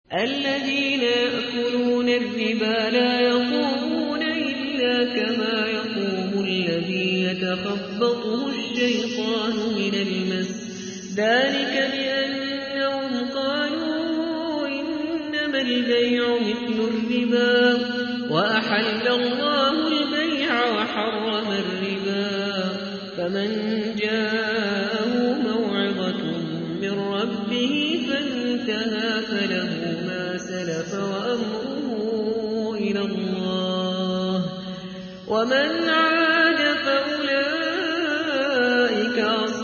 الذين يأكلون الربا لا يقومون إلا كما يقوم الذي يتخبطه الشيطان من المس ذلك بأنهم قالوا إنما البيع مثل الربا وأحل الله البيع وحرم الربا فمن جاءه موعظة من ربه فانتهى فله ما سلف وأمره إلى الله ومن عاد فأولئك